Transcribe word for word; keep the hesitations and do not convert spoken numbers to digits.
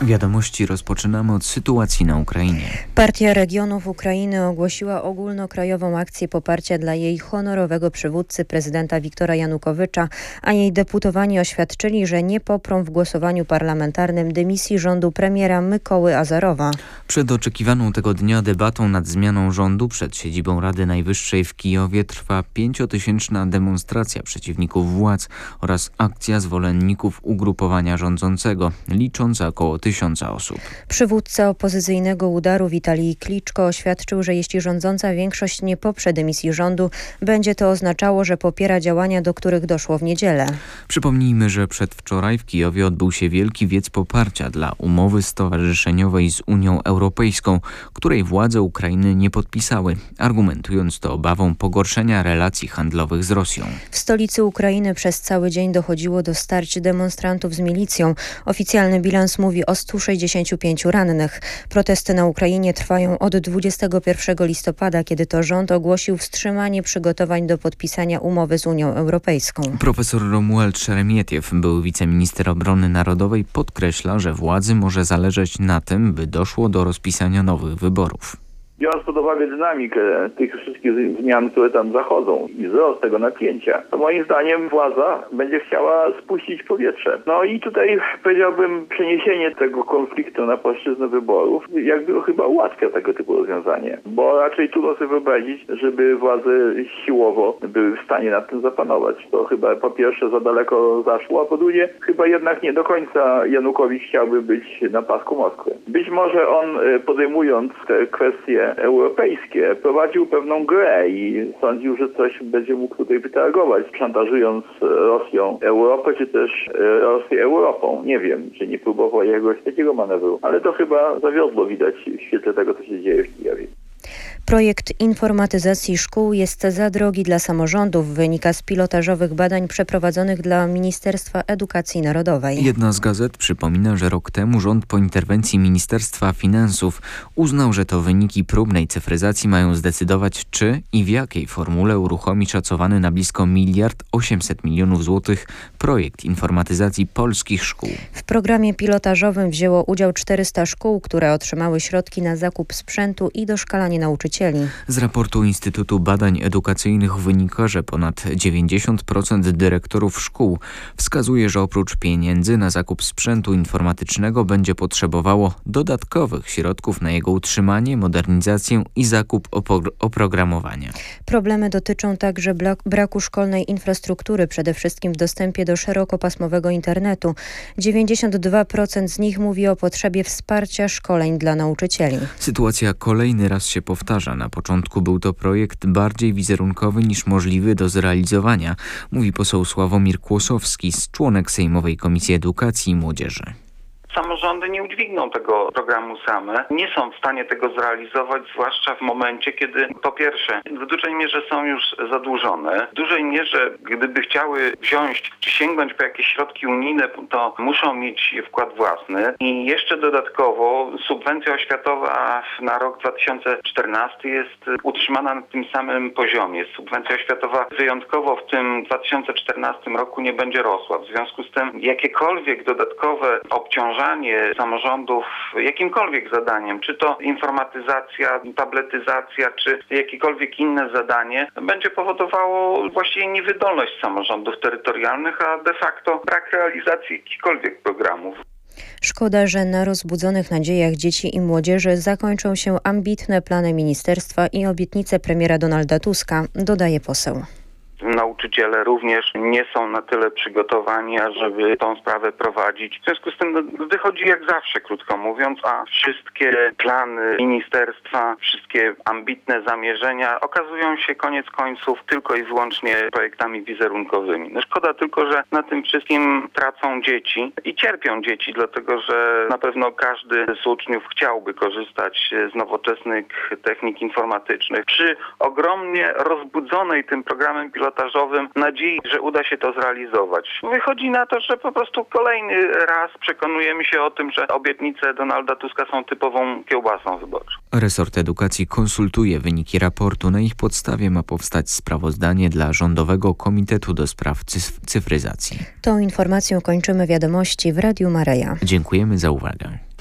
Wiadomości rozpoczynamy od sytuacji na Ukrainie. Partia Regionów Ukrainy ogłosiła ogólnokrajową akcję poparcia dla jej honorowego przywódcy, prezydenta Wiktora Janukowycza, a jej deputowani oświadczyli, że nie poprą w głosowaniu parlamentarnym dymisji rządu premiera Mykoły Azarowa. Przed oczekiwaną tego dnia debatą nad zmianą rządu przed siedzibą Rady Najwyższej w Kijowie trwa pięciotysięczna demonstracja przeciwników władz oraz akcja zwolenników ugrupowania rządzącego, licząca około tysiąca osób. Przywódca opozycyjnego Udaru Witalij Kliczko oświadczył, że jeśli rządząca większość nie poprze dymisji rządu, będzie to oznaczało, że popiera działania, do których doszło w niedzielę. Przypomnijmy, że przedwczoraj w Kijowie odbył się wielki wiec poparcia dla umowy stowarzyszeniowej z Unią Europejską, której władze Ukrainy nie podpisały, argumentując to obawą pogorszenia relacji handlowych z Rosją. W stolicy Ukrainy przez cały dzień dochodziło do starć demonstrantów z milicją. Oficjalny bilans mówi o stu sześćdziesięciu pięciu rannych. Protesty na Ukrainie trwają od dwudziestego pierwszego listopada, kiedy to rząd ogłosił wstrzymanie przygotowań do podpisania umowy z Unią Europejską. Profesor Romuald Szeremietiew, były wiceminister obrony narodowej, podkreśla, że władzy może zależeć na tym, by doszło do rozpisania nowych wyborów. Biorąc pod uwagę dynamikę tych wszystkich zmian, które tam zachodzą i wzrost tego napięcia, to moim zdaniem władza będzie chciała spuścić powietrze. No i tutaj powiedziałbym, przeniesienie tego konfliktu na płaszczyznę wyborów jakby chyba ułatwia tego typu rozwiązanie, bo raczej trudno sobie wyobrazić, żeby władze siłowo były w stanie nad tym zapanować. To chyba po pierwsze za daleko zaszło, a po drugie chyba jednak nie do końca Janukowicz chciałby być na pasku Moskwy. Być może on, podejmując te kwestie europejskie, prowadził pewną grę i sądził, że coś będzie mógł tutaj wytargować, szantażując Rosją Europę, czy też Rosję Europą. Nie wiem, czy nie próbował jakiegoś takiego manewru, ale to chyba zawiodło, widać w świetle tego, co się dzieje w Kijowie. Projekt informatyzacji szkół jest za drogi dla samorządów, wynika z pilotażowych badań przeprowadzonych dla Ministerstwa Edukacji Narodowej. Jedna z gazet przypomina, że rok temu rząd po interwencji Ministerstwa Finansów uznał, że to wyniki próbnej cyfryzacji mają zdecydować, czy i w jakiej formule uruchomi szacowany na blisko miliard osiemset milionów złotych projekt informatyzacji polskich szkół. W programie pilotażowym wzięło udział czterysta szkół, które otrzymały środki na zakup sprzętu i doszkalanie nauczycieli. Z raportu Instytutu Badań Edukacyjnych wynika, że ponad dziewięćdziesiąt procent dyrektorów szkół wskazuje, że oprócz pieniędzy na zakup sprzętu informatycznego będzie potrzebowało dodatkowych środków na jego utrzymanie, modernizację i zakup opro- oprogramowania. Problemy dotyczą także braku szkolnej infrastruktury, przede wszystkim w dostępie do szerokopasmowego internetu. dziewięćdziesiąt dwa procent z nich mówi o potrzebie wsparcia szkoleń dla nauczycieli. Sytuacja kolejny raz się powtarza. Na początku był to projekt bardziej wizerunkowy niż możliwy do zrealizowania, mówi poseł Sławomir Kłosowski, członek Sejmowej Komisji Edukacji i Młodzieży. Samorządy nie udźwigną tego programu same, nie są w stanie tego zrealizować, zwłaszcza w momencie, kiedy po pierwsze w dużej mierze są już zadłużone, w dużej mierze gdyby chciały wziąć czy sięgnąć po jakieś środki unijne, to muszą mieć wkład własny i jeszcze dodatkowo subwencja oświatowa na rok dwa tysiące czternasty jest utrzymana na tym samym poziomie. Subwencja oświatowa wyjątkowo w tym dwa tysiące czternastym roku nie będzie rosła. W związku z tym jakiekolwiek dodatkowe obciążenie samorządów jakimkolwiek zadaniem, czy to informatyzacja, tabletyzacja, czy jakiekolwiek inne zadanie, będzie powodowało właściwie niewydolność samorządów terytorialnych, a de facto brak realizacji jakichkolwiek programów. Szkoda, że na rozbudzonych nadziejach dzieci i młodzieży zakończą się ambitne plany ministerstwa i obietnice premiera Donalda Tuska, dodaje poseł. Nauczyciele również nie są na tyle przygotowani, ażeby tą sprawę prowadzić. W związku z tym no, wychodzi jak zawsze, krótko mówiąc, a wszystkie plany ministerstwa, wszystkie ambitne zamierzenia okazują się koniec końców tylko i wyłącznie projektami wizerunkowymi. No szkoda tylko, że na tym wszystkim tracą dzieci i cierpią dzieci, dlatego że na pewno każdy z uczniów chciałby korzystać z nowoczesnych technik informatycznych. Przy ogromnie rozbudzonej tym programem pilotażowym nadziei, że uda się to zrealizować. Wychodzi na to, że po prostu kolejny raz przekonujemy się o tym, że obietnice Donalda Tuska są typową kiełbasą wyborczą. Resort Edukacji konsultuje wyniki raportu. Na ich podstawie ma powstać sprawozdanie dla Rządowego Komitetu do Spraw Cyfryzacji. Tą informacją kończymy wiadomości w Radiu Maryja. Dziękujemy za uwagę.